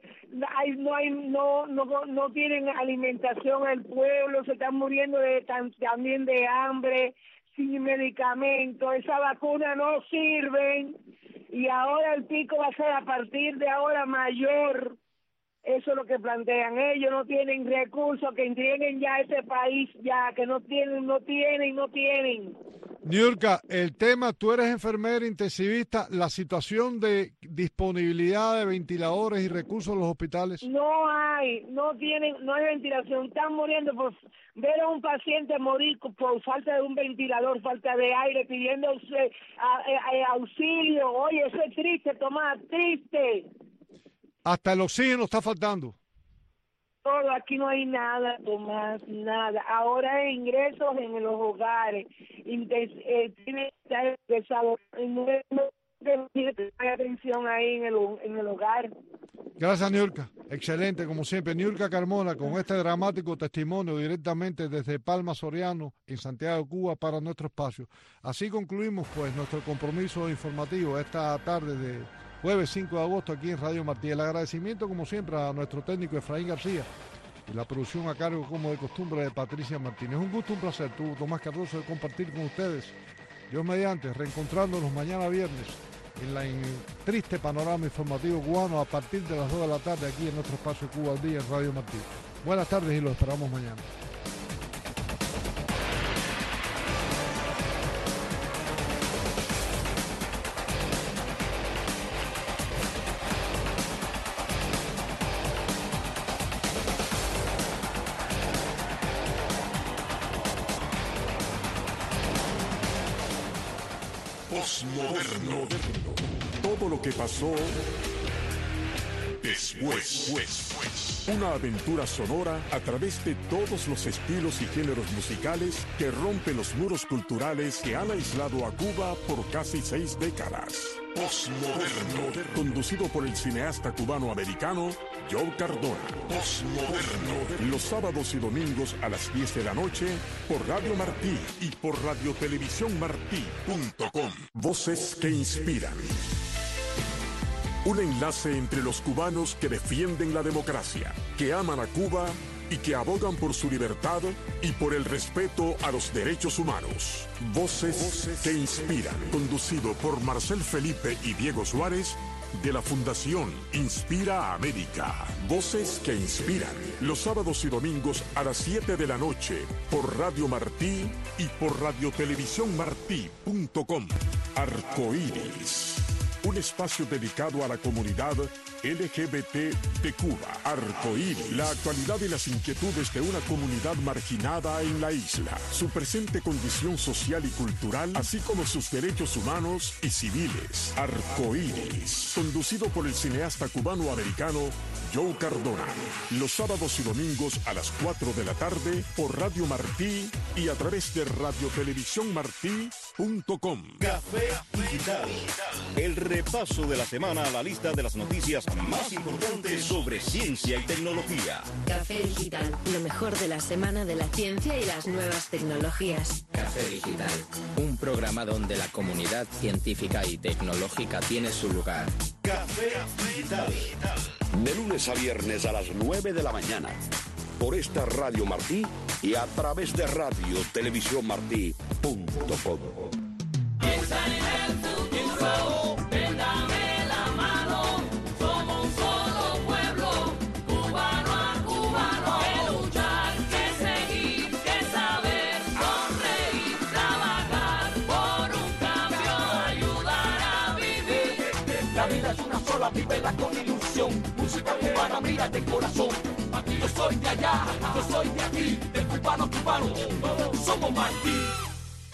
no tienen alimentación al pueblo, se están muriendo también de hambre, sin medicamentos, esa vacuna no sirven y ahora el pico va a ser a partir de ahora mayor. Eso es lo que plantean. Ellos no tienen recursos, que entreguen ya ese país, ya que no tienen. Niurka, el tema, tú eres enfermera intensivista, la situación de disponibilidad de ventiladores y recursos en los hospitales. No hay ventilación, están muriendo por ver a un paciente morir por falta de un ventilador, falta de aire, pidiendo auxilio. Oye, eso es triste, Tomás, triste. Hasta el oxígeno está faltando. Todo, aquí no hay nada, Tomás, nada. Ahora hay ingresos en los hogares. Tiene que estar ingresado. No hay atención ahí en el hogar. Gracias, Niurka. Excelente, como siempre. Niurka Carmona, con este dramático testimonio directamente desde Palma Soriano, en Santiago de Cuba, para nuestro espacio. Así concluimos, pues, nuestro compromiso informativo esta tarde de jueves 5 de agosto aquí en Radio Martí. El agradecimiento, como siempre, a nuestro técnico Efraín García y la producción a cargo, como de costumbre, de Patricia Martínez. Un gusto, un placer, Tomás Cardoso, de compartir con ustedes. Dios mediante, reencontrándonos mañana viernes en el triste panorama informativo cubano a partir de las 2 de la tarde aquí en nuestro espacio Cuba al Día en Radio Martí. Buenas tardes y los esperamos mañana. Postmoderno. Todo lo que pasó después. Una aventura sonora a través de todos los estilos y géneros musicales que rompen los muros culturales que han aislado a Cuba por casi 6 décadas. Postmoderno. Conducido por el cineasta cubano-americano Joe Cardona. Postmoderno. Los sábados y domingos a las 10 de la noche por Radio Martí y por radiotelevisiónmartí.com. Voces que inspiran. Un enlace entre los cubanos que defienden la democracia, que aman a Cuba y que abogan por su libertad y por el respeto a los derechos humanos. Voces que inspiran. Conducido por Marcel Felipe y Diego Suárez, de la Fundación Inspira América. Voces que inspiran. Los sábados y domingos a las 7 de la noche por Radio Martí y por radiotelevisiónmartí.com. Arcoíris. Un espacio dedicado a la comunidad LGBT de Cuba. Arcoíris. La actualidad y las inquietudes de una comunidad marginada en la isla. Su presente condición social y cultural, así como sus derechos humanos y civiles. Arcoíris. Conducido por el cineasta cubano-americano Joe Cardona. Los sábados y domingos a las 4 de la tarde por Radio Martí y a través de radiotelevisiónmartí.com. Café Digital. El repaso de la semana a la lista de las noticias más importantes sobre ciencia y tecnología. Café Digital, lo mejor de la semana de la ciencia y las nuevas tecnologías. Café Digital, un programa donde la comunidad científica y tecnológica tiene su lugar. Café Digital. De lunes a viernes a las 9 de la mañana. Por esta Radio Martí y a través de radiotelevisiónmartí.com. Véndame la mano, somos un solo pueblo, cubano a cubano, que luchar, que seguir, que saber. española, vívela con ilusión. Música cubana, mira de corazón. Aquí yo soy de allá, yo soy de aquí, de cubano, cubano, todos somos Martí.